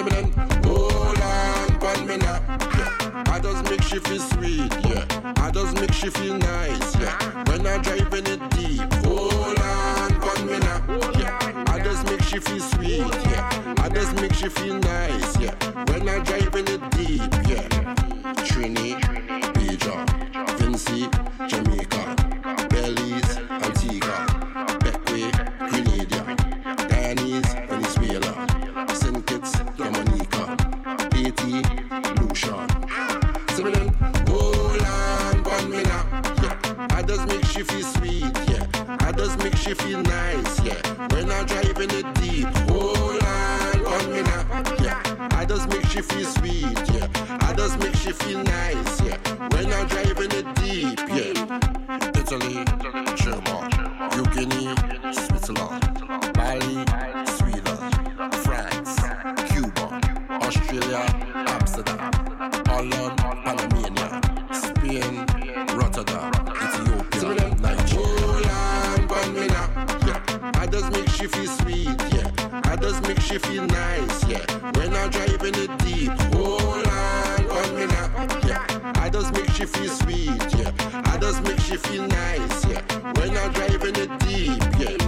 me then, hold on, pon me now. Yeah. I just make she feel sweet, yeah. I just make she feel nice, yeah. When I driving it deep, hold on, pon me now. Yeah. I just make she feel sweet, yeah. I just make she feel nice, yeah. When I driving it deep, yeah. Trini, Peja, Vincy, Jamaica, Belize, Antigua, Beckway, Grenada, Dianese, Venezuela, St. Kitts, Dominica, Haiti, Lucian. So me then, hold on, pon me now, yeah. I just make she feel sweet, yeah. I just make she feel nice, yeah. When I'm driving it deep, hold on, pon me now, yeah. I just make she feel sweet, yeah. I just make she feel nice, yeah. When I'm driving it deep, yeah. Italy, Germany, Guinea, Switzerland, Bali, Sweden, France, Cuba, Australia, Amsterdam, Holland, Panamania, Spain, Rotterdam, Ethiopia, Nigeria. Hold on, me now, yeah. I just make she feel sweet, yeah. I just make she feel nice, yeah. When I'm driving it deep, hold on me now, yeah. I just make she feel sweet, yeah. I just make she feel nice, yeah. When I'm driving it deep, yeah.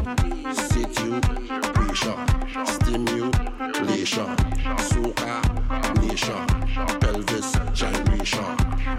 Situation, stimulation, soca, nation, pelvis, gyration,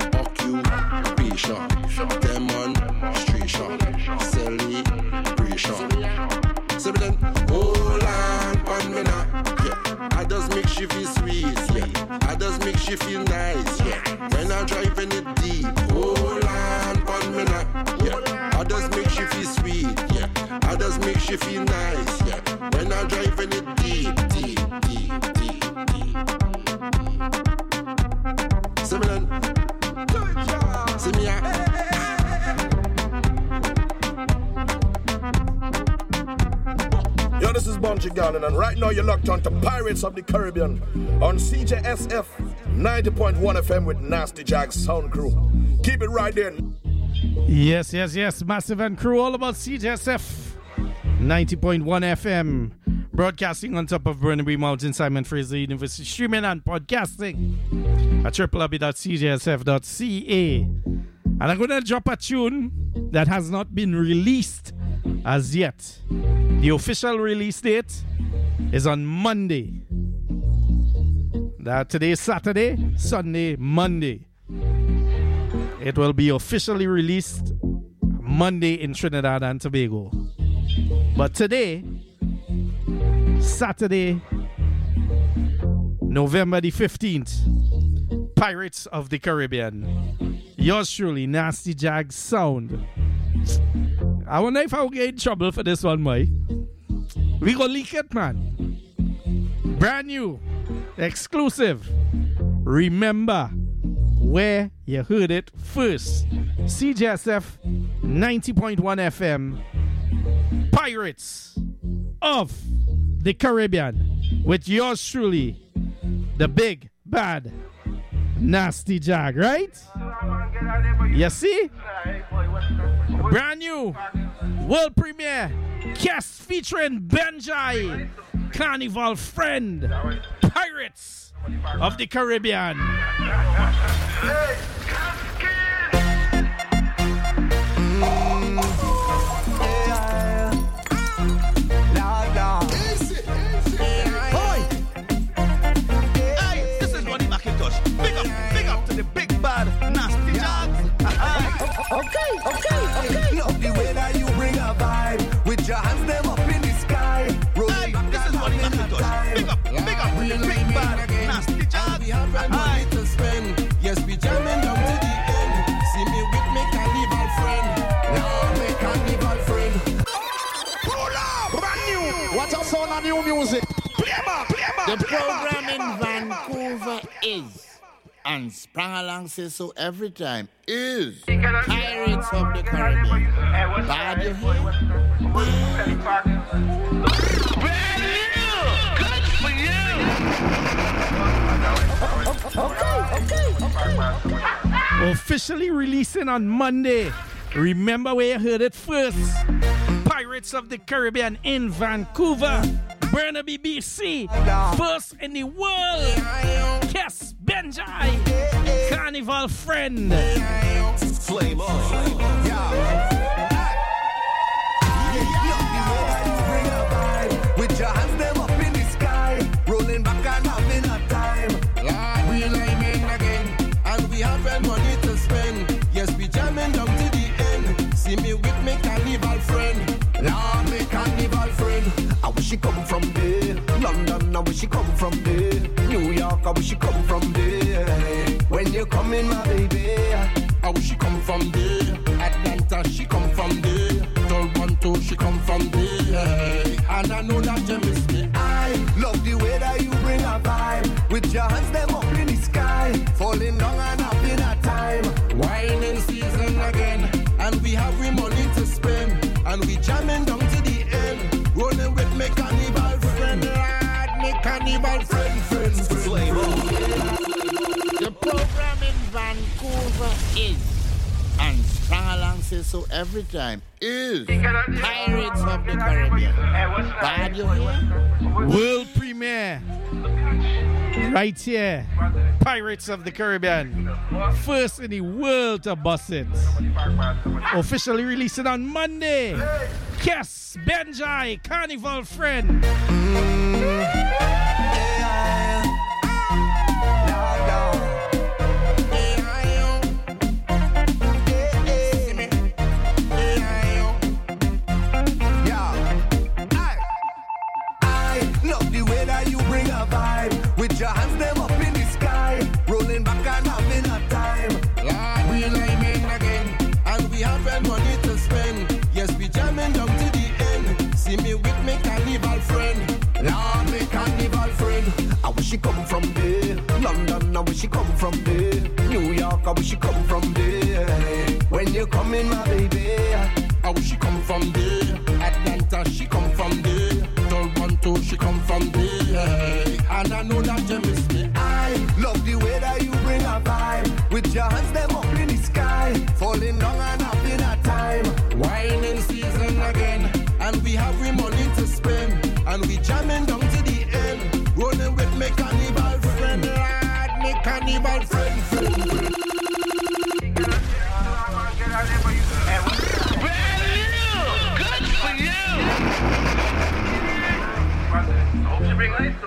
occupation, demonstration, celebration. So then, hold on me now, yeah. I just make she feel sweet, yeah. I just make she feel nice, yeah. When I'm driving it deep, hold on me now, yeah. I just make she feel sweet, yeah. I just make she feel nice, yeah. When I'm driving it deep, deep, deep, deep, deep. See me then, see me out. Yo, this is Bunji Garden, and right now you're locked on to Pirates of the Caribbean on CJSF 90.1 FM with Nasty Jack Sound Crew. Keep it right there. Yes. Massive and crew, all about CJSF 90.1 FM. Broadcasting on top of Burnaby Mountain, Simon Fraser University. Streaming and podcasting at www.cjsf.ca. And I'm going to drop a tune that has not been released as yet. The official release date is on Monday. Today is Saturday, Sunday, Monday. It will be officially released Monday in Trinidad and Tobago. But today, Saturday, November the 15th, Pirates of the Caribbean. Yours truly, Nasty Jag Sound. I wonder if I'll get in trouble for this one, Mike. We gonna leak it, man. Brand new, exclusive. Remember where you heard it first. CJSF 90.1 FM. Pirates of the Caribbean. With yours truly, the big, bad, Nasty Jag, right? You see? Brand new world premiere cast featuring Benjai, Carnival Friend, Pirates of the Caribbean. This is Ronnie McIntosh. Big up to the big bad Nasty Jags. Okay. Love the way that you bring a vibe with your hands them up in the sky. Hey, this is Ronnie McIntosh. Big up to the big bad Nasty Jags. We have money to spend. Yes, we jamming down to the end. See me with me carnival friend. Now me carnival friend. Pull up! Brand new! What a sound of new music! Play back! The program in Vancouver is, and Sprang Along says so every time, is Pirates of the Caribbean. Bad you hear? Brand new! Good for you! Okay. Officially releasing on Monday. Remember where you heard it first. Pirates of the Caribbean in Vancouver. Burnaby, BC. First in the world. Yes, Benjai. Carnival friend. Flame on. With your hands them up in the sky, rolling back and having a time. Lord, we liming again, and we having money to spend. Yes, we jamming down to the end. See me with me carnival friend. Lord, me carnival friend. I wish she come from there. London, I wish she come from there. New York, I wish she come from there. When you come in, my baby, I wish she come from there. Atlanta, she come from there. Toronto, she come from there. And I know that you miss me. I love the way that you bring a vibe. With your hands them up in the sky, falling down and having a time. Whining season again, and we have we money to spend, and we jamming down to the end. Rolling with me carnival friend, lad, me carnival friend. Flame on. The program in Vancouver is, and Sprang Along says so every time, is Pirates of the Caribbean. Bad you hear? World premiere. Right here. Pirates of the Caribbean. First in the world to bust it. Officially releasing on Monday. Yes, Benjai, Carnival friend. With your hands them up in the sky, rolling back and having a time. Lord, we liming again, and we having money to spend. Yes, we jamming down to the end. See me with me carnival friend. Lord, me carnival friend. I wish she come from there. London, I wish she come from there. New York, I wish she come from there. When you come in, my baby, I wish she come from there. Atlanta, she come from there. Toronto, she come from there. And I know that you miss me. I love the way that you bring a vibe. With your hands them up in the sky, falling down and having a time. Whining season again, and we have we money to spend, and we jamming down to the end. Rolling with me carnival friend, lad, me carnival friend. Good for you. Hope you bring lights.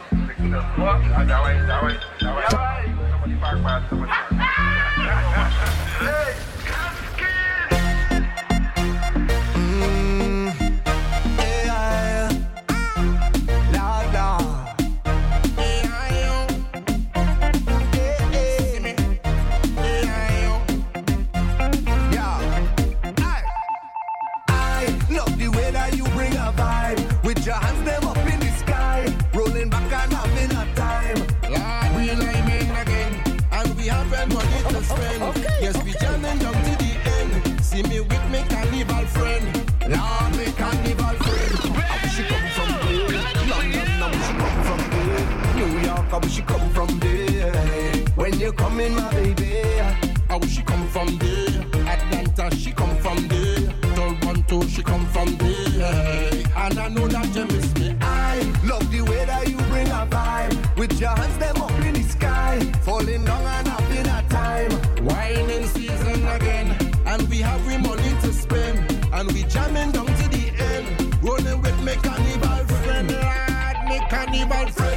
I love the way that you bring a vibe. With your hands them up in the sky, rolling back and having a time. Lord, we liming again, and we having money to spend. Yes, we jamming down to the end. See me with me carnival friend. Lord, me carnival friend. I wish she come from there. London, I wish she come from there. New York, I wish she come from there. When you come in, my baby, I wish she come from there. Atlanta, she come from there. Toronto, she come from there. And I know that you miss me. I love the way that you bring a vibe. With your hands them up in the sky, falling down and having a time. Whining season again, and we have we money to spend, and we jamming down to the end. Rolling with me carnival friend, lad, me carnival friend.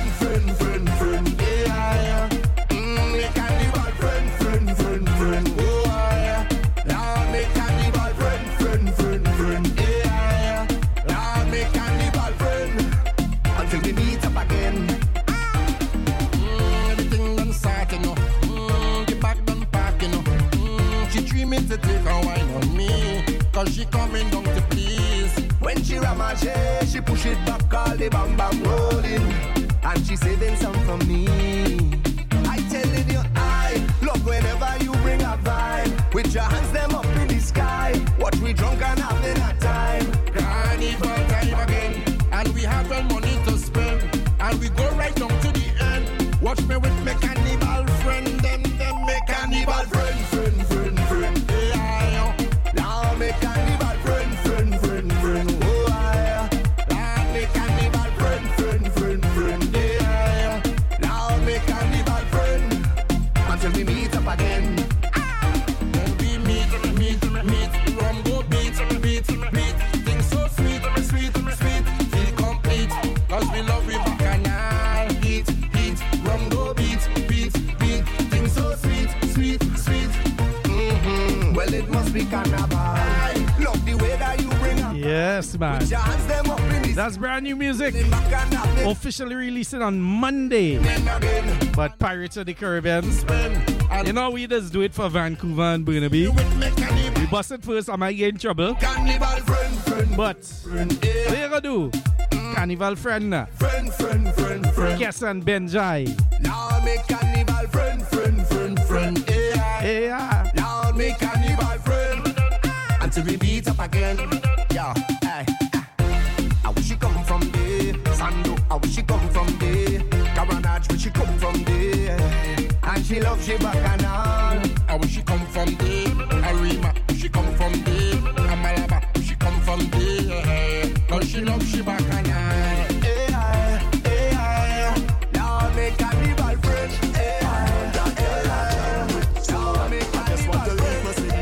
Yeah, me carnival friend. Oh, yeah, lad, me carnival friend. Yeah, lad, me carnival friend. Until we meet up again. Everything done start, you know. The back done park, you know. She dreaming to take a wine on me, cause she coming down to please. When she ramage, she push it back, all the bam bam rolling. And she saving some for me. I telling you, I love whenever you bring a vibe. With your hands them up in the sky, watch we drunk and having a time. Carnival time again, and we having money to spend, and we go right down to the end. Watch me with me carnival friend, them me carnival friend. Yeah, Now me carnival friend. Oh, yeah. me carnival friend. cause we love we bacchanal. Beat, beat, rum go beat, beat, beat. Things so sweet, sweet, sweet. Well, it must be carnival. I love the way that you bring up. Yes, man. Put your hands them up in this. That's brand new music. Bacchanal. Officially released on Monday. But Pirates of the Caribbean, you know, we just do it for Vancouver and Burnaby. We bust it first, I might get in trouble. Carnival friend, friend. But what you gonna do? Carnival friend now. Friend, friend, friend, friend. Kes and Benjai. Now make carnival friend, friend, friend, friend. Yeah. Now make carnival friend. Until we beat up again. Yeah, hey. I wish she come from there. Sando, I wish she come from there. Caranage, wish she come from there. And she loves she bacchanal. I wish she come from there. Arima, wish she come from there. Amalaba, wish she come from there. Cause she loves she bacchanal. Now make carnival friend. Now make carnival friend.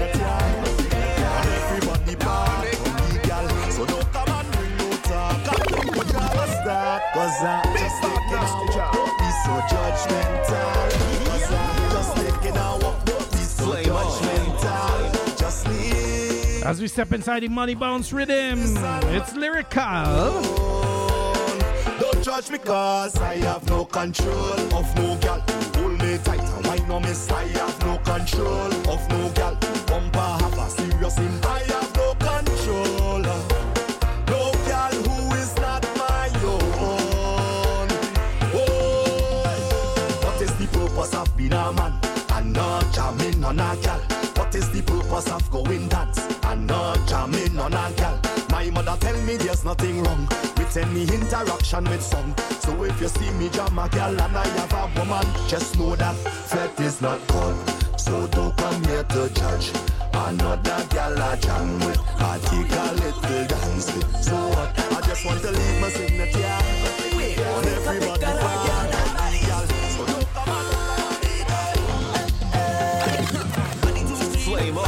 Everybody party, legal. So don't come and bring no talk. Cause just taking a walk, be so judgmental. Cause just taking a walk, be so judgmental. Just leave. As we step inside the Money Bounce rhythm, it's lyrical. Don't judge me cause I have no control of no girl. Hold me tight and why no miss. I have no control of no girl. Bumper have a serious in. I have no control. No girl who is not my own. Oh, what is the purpose of being a man and not jamming on a girl? What is the purpose of going dance and not jamming on a girl? My mother tell me there's nothing wrong with any interaction with some. So if you see me jam a girl and I have a woman, just know that flirt is not good. So don't come here to judge another girl I jam with. I take a little dance with. So what? I just want to leave my signature on everybody. So don't come on. Flame up.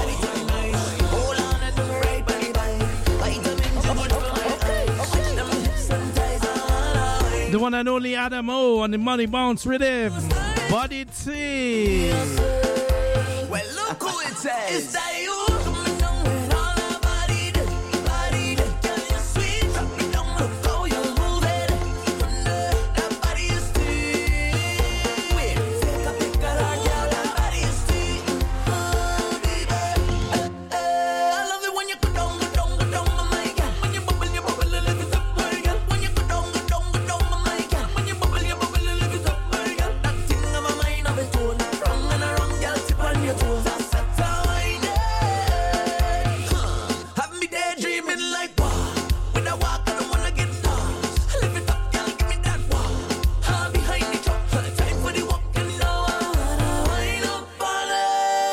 The one and only Adam O on the Money Bounce rhythm. Body T. Well, look who it says. Is that you? Coming down with all our body, body, girl, you're sweet. Drop me down, look how you move it. That body is sweet. Wait, take a pic of that girl, that body is sweet. Oh, baby. I love it when you go down, my girl. When you bubble, lift it up, my girl. When you go down, my girl. When you bubble, lift it up, my girl. That thing on my mind of it all. Wrong and wrong, girl, tip on your toes. That's how I did. Have me daydreaming like wow. When I walk, I don't wanna get lost. Lift it up, girl, give me that wow. I'm behind the truck, time for the walk, and now I wanna wind up on it.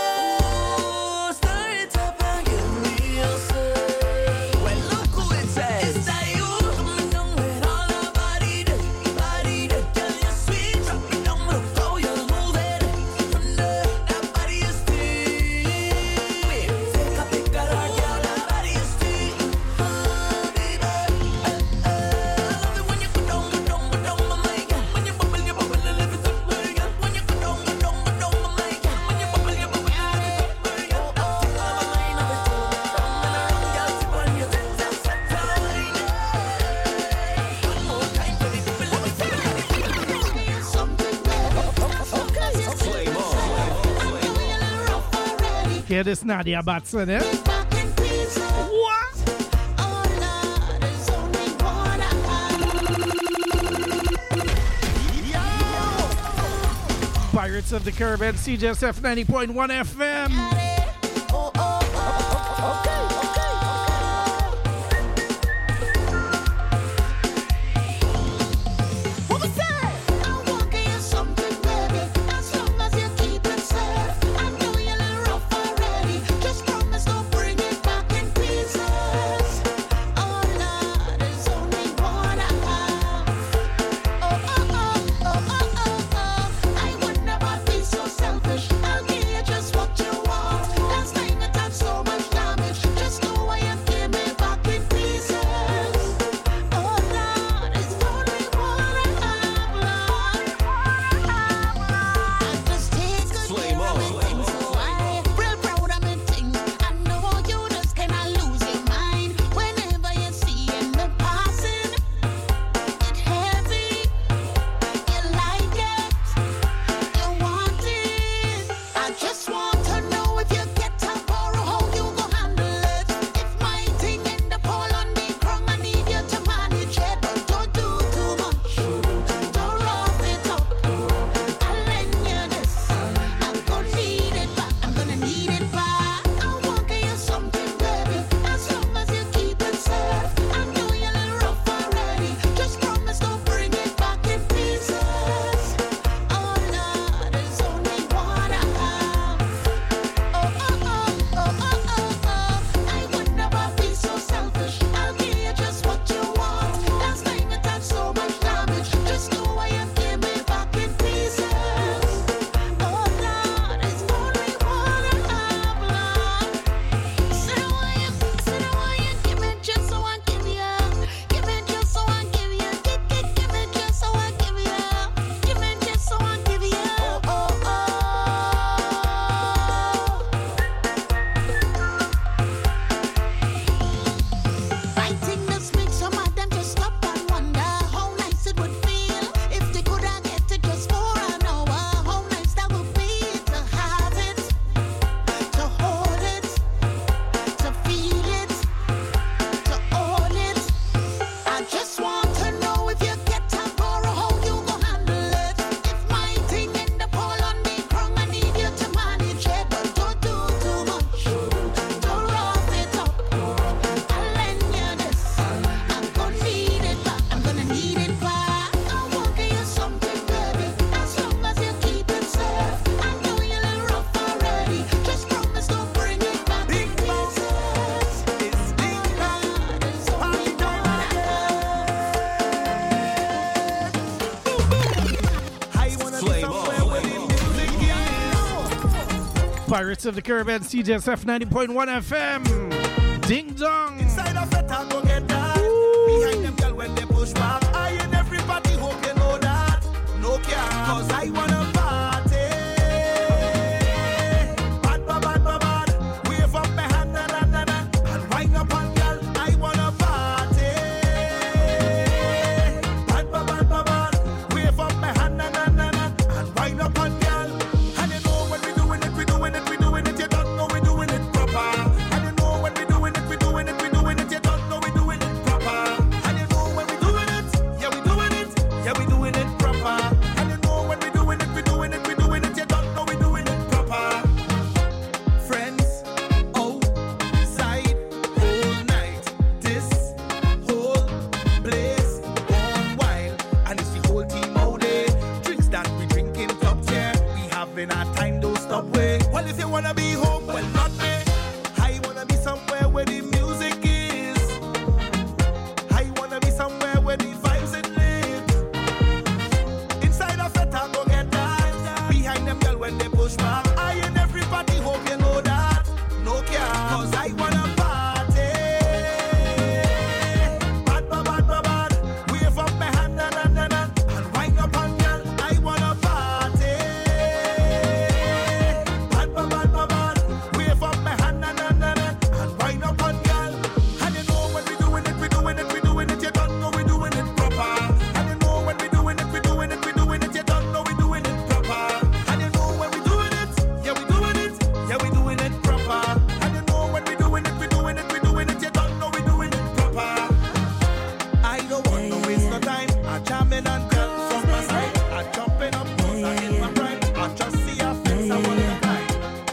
Start up and give me your soul. Well, look who it says. Is that you? Coming down with all our body, girl, you're sweet. Drop me down, look how you move it. That body is sweet. Wait, take a pic of that girl, that body is sweet. Oh, baby. I love it when you go down, my my girl. When you bubble, lift it up, my girl. When you go down, my my girl. When you bubble, lift it up, my girl. That thing on my mind of it all. Wrong and wrong, girl, tip on your toes. That's how I did. One more time for the people, let me see it. Something Hear this Nadia Batson, eh? What? Pirates of the Caribbean, CJSF 90.1 FM. I would never be so selfish. I'll give you just what you want. Pirates of the Caribbean, CJSF 90.1 FM. Ding dong. Inside of it, I go get that. Behind them girl when they push back. I and everybody hope you know that. No care, cause I wanna party. Bad, bad, bad, bad, bad. Wave up my hand, na, na, na, na. And wind up on girl, I wanna party. Bad, bad, bad, bad, bad. Wave up my hand, na, na, na, na. And wind up on girl. And you know when we doing it, we doing it, we doing it. You don't know we doing it proper. And you know when we doing it, we doing it, we doing it. You don't know we doing it proper. And you know when we doing it, yeah we doing it, yeah we doing it proper. And you know when we doing it, we doing it, we doing it. You don't know we doing it proper. Friends outside all night, this whole place gone wild, and it's the whole team out there. Drinks that we drinking top tier, we having our time, don't stop way. Well, if you wanna be home, well not me. I wanna be somewhere where the music is. I wanna be somewhere where the vibes it live. Inside of it, I go get that. Behind them girl when they push back. I and everybody hope you know that. No care, cause I wanna party. Bad, bad, bad, bad, bad. Wave up my hand, na, na, na, na. And wind up on girl, I wanna party. Bad, bad, bad, bad, bad. Wave up my hand, na, na, na, na. And wind up on girl. And you know when we doing it, we doing it, we doing it. You don't know we doing it proper. And you know when we doing it, we doing it, we doing it. You don't know we doing it proper. And you know when we doing it, yeah we doing it, yeah we doing it proper. And you know when we doing it, we doing it, we doing it. You don't know we doing it proper. I don't want to waste no time. I'm jamming and girl from my side. I'm jumping up, cause I hit my prime. I just see your face, I wanna climb.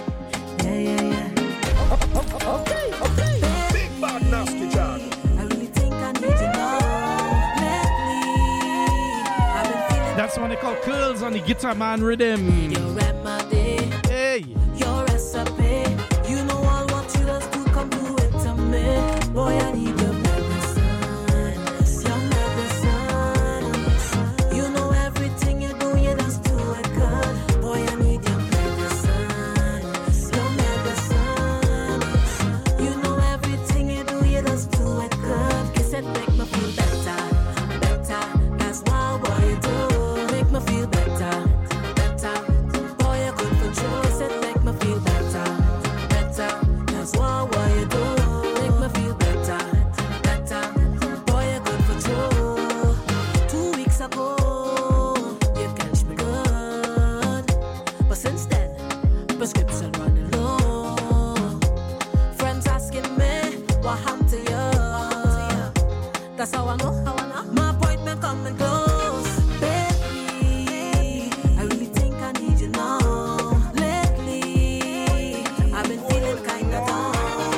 Okay. Big bad nasty John. I really think I need you now. Lately, I've been feeling That's what they call curls on the Guitar Man rhythm. your remedy, Hey. your recipe. You know all what you just do, come do it to me. Boy, I need your medicine, your medicine. You know everything you do, you just do it good. Boy, I need your medicine, your medicine. You know everything you do, you just do it good. Kiss it, make me feel better, better. That's what you do. Make me feel better, better. Boy, you're good for true. Kiss it, make me feel better, better. That's what you do. Make me feel better, better. Boy, you're good for true. 2 weeks ago, you catch me good, but since then, prescription running low. Friends asking me what happened to you. That's how I know. My appointment coming close, baby. I really think I need you now. Lately, I've been feeling kinda down.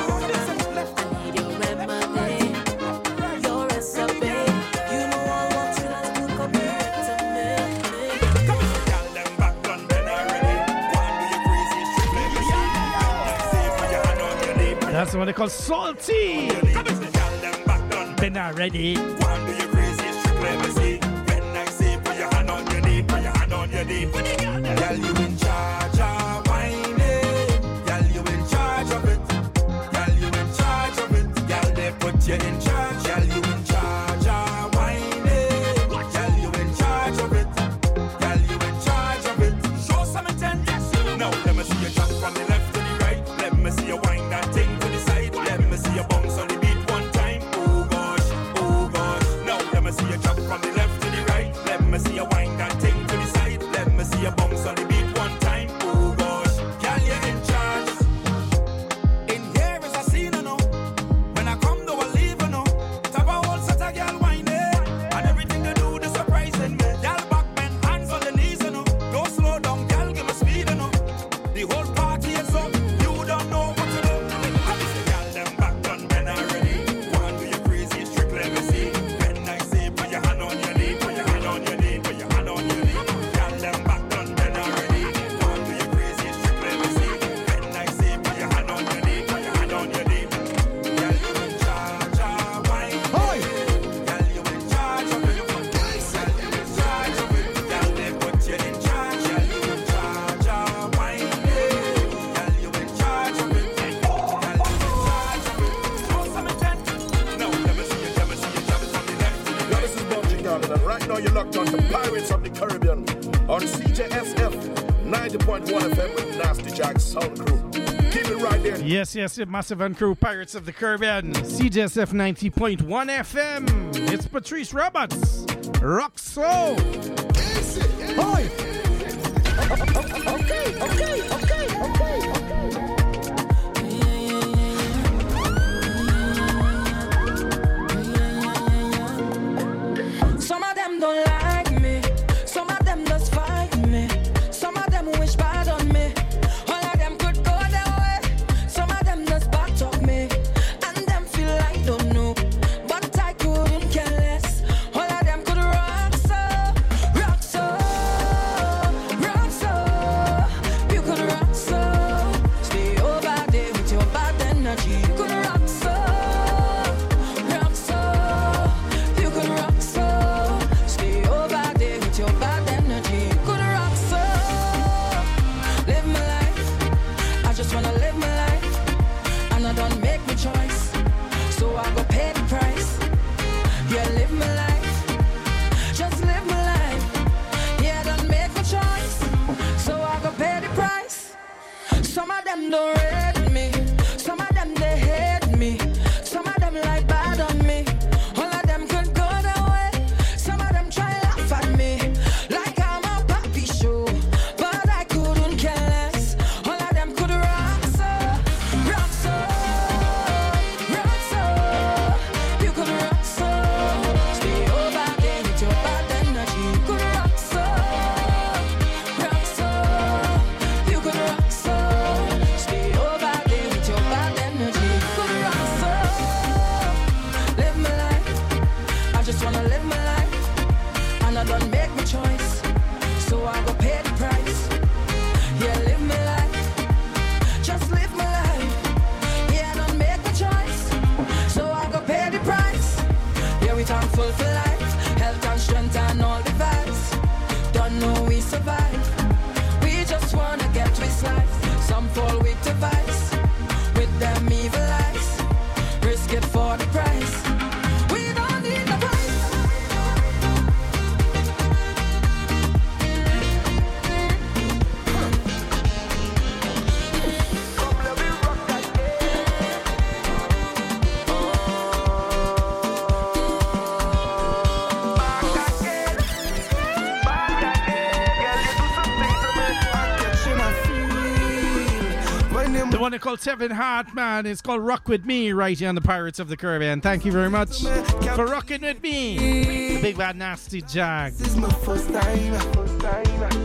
I need your remedy, your recipe. You know all what you like to come here to me. Y'all them back done, then already. Go and do your crazy shit, let me see. Say put your hand on your knee, put That's what they call salty. your knee. Y'all them back done, Been already. go and do your crazy shit, let me see. When I say put your hand on your knee, put your hand on your knee. Girl, you in charge of whining. Girl, you in charge of it. Girl, you in charge of it. Girl, they put you in charge. Girl, you in charge of whining. Girl, you in charge of it. Girl, you in charge of it. Show some attention. Now let me see you jump from the left to the right. Let me see you wind that thing to the side. Let me see you bounce on the beat one time. Oh gosh, oh gosh. Now let me see you jump from the left to the right. Let me see you wind that thing to the side. Let me see you bounce on the beat one and right now you're locked on to Pirates of the Caribbean on CJSF 90.1 FM with Nasty Jack Sound Crew. Keep it right there. Yes, Massive and Crew, Pirates of the Caribbean, CJSF 90.1 FM. It's Patrice Roberts, Rock Soul. Hi. Okay. Some of them don't like me. Some of them just fight me. Some of them wish bad on me. All of them could go their way. Some of them just back talk me. And them feel I don't know. But I couldn't care less. All of them could rock so. You could rock so. Stay over there with your bad energy. You could rock so. You could rock so. Stay over there with your bad energy. You could rock so. Live my life. I just wanna live my life. And I don't make my choice. So I go pay the price. Yeah, live my life. Just live my life. Yeah, I don't make my choice. So I go pay the price. Some of them don't rate me. Some of them they hate me. Some of them like bad on me. All of them could go their way. Some of them try laugh at me like I'm a puppy show. But I couldn't care less. All of them could rock so. You could rock so. Stay over there with your bad energy. You could rock so. You could rock so. Stay over there with your bad energy. You could rock so. Live my life. I just wanna live my life. And I don't make my choice. So I go pay the price. Yeah, live my life. Just live my life. Yeah, I don't make my choice. So I go pay the price. Yeah, we thankful for life. Health and strength and all the vibes. Don't know we survive. We just wanna get with life. Some fall with the vice. With them evil eyes. Risk it for the price. We don't need the price. The one called Seven Heart, man. It's called Rock With Me right here on the Pirates of the Caribbean. Thank you very much for rocking with me. The Big Bad Nasty Jag. This is my first time.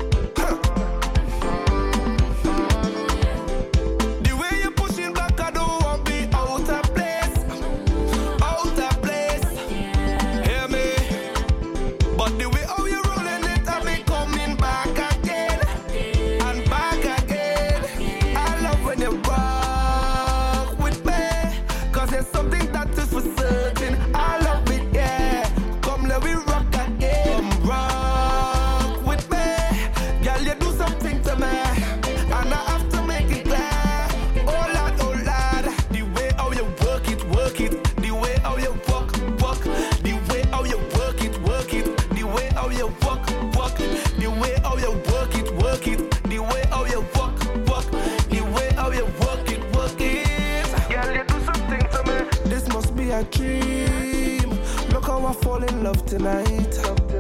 The way you're pushing back, I don't want to be out of place. Out of place. Hear me? But the way how you're rolling it, I'll be coming back again. And back again. I love when you rock with me. Cause there's something that is for certain. I love it, yeah. Come let me rock again. Come rock with me. Girl, you do something to me. And I have to make it clear. Oh lad, the way how you work it. The way how you walk. The way how you work it. The way how you walk. The way how you work it. The way how you walk. The way how you work it. Girl, you do something to me. This must be a dream. Look how I fall in love tonight.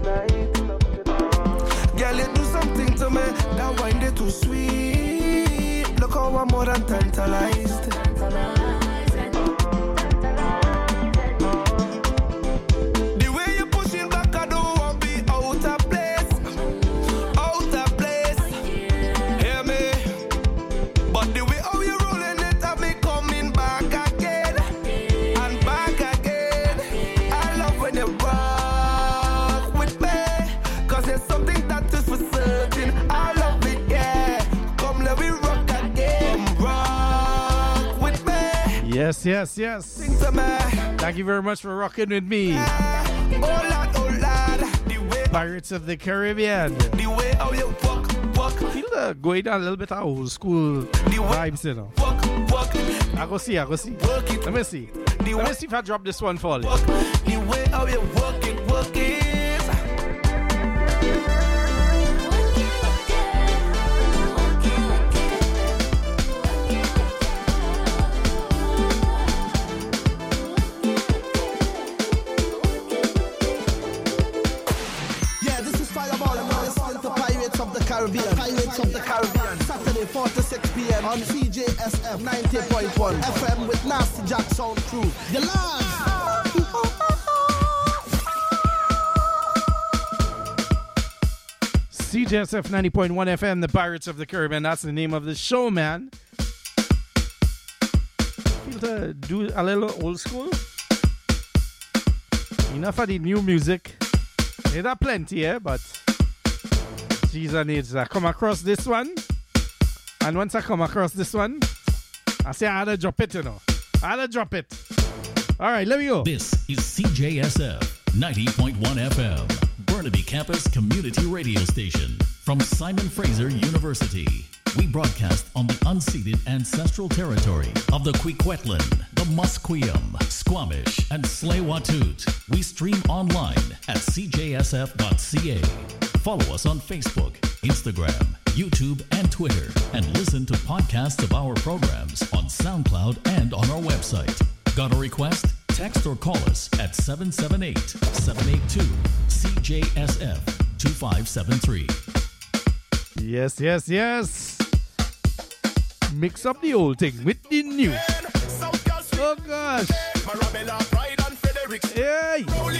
Girl, you do something to me. That wine they too sweet. Look how I'm more than tantalized. The way you're pushing back, I don't want to be out of place. Out of place. Hear me? But the way how you're rolling it, I'll be coming back again. And back again. I love when you rock with me. Cause there's something that is for certain. I love it, yeah. Come let me rock again. Come rock with me. Yes. Sing to me. Thank you very much for rocking with me. Oh lad. The way, Pirates of the Caribbean. the way how you walk. Feel going down a little bit of old school vibes, you know. Walk. I go see. Work it. Let me see if I drop this one for you. The way how you work it. Caribbean. Pirates of the Caribbean. Saturday 4 to 6 p.m. on CJSF 90.1 FM with Nasty Jack Sound Crew. The lads! CJSF 90.1 FM, the Pirates of the Caribbean. That's the name of the show, man. Feel to do a little old school. Enough of the new music. There are plenty, but geez, I need to come across this one. And once I come across this one, I say I had to drop it, you know. I had to drop it. All right, let me go. This is CJSF 90.1 FM. Burnaby Campus Community Radio Station from Simon Fraser University. We broadcast on the unceded ancestral territory of the Kwikwetlan, the Musqueam, Squamish, and Tsleil-Waututh. We stream online at cjsf.ca. Follow us on Facebook, Instagram, YouTube, and Twitter, and listen to podcasts of our programs on SoundCloud and on our website. Got a request? Text or call us at 778-782-CJSF-2573. Yes, yes, yes. Mix up the old thing with the new. Oh gosh. Hey.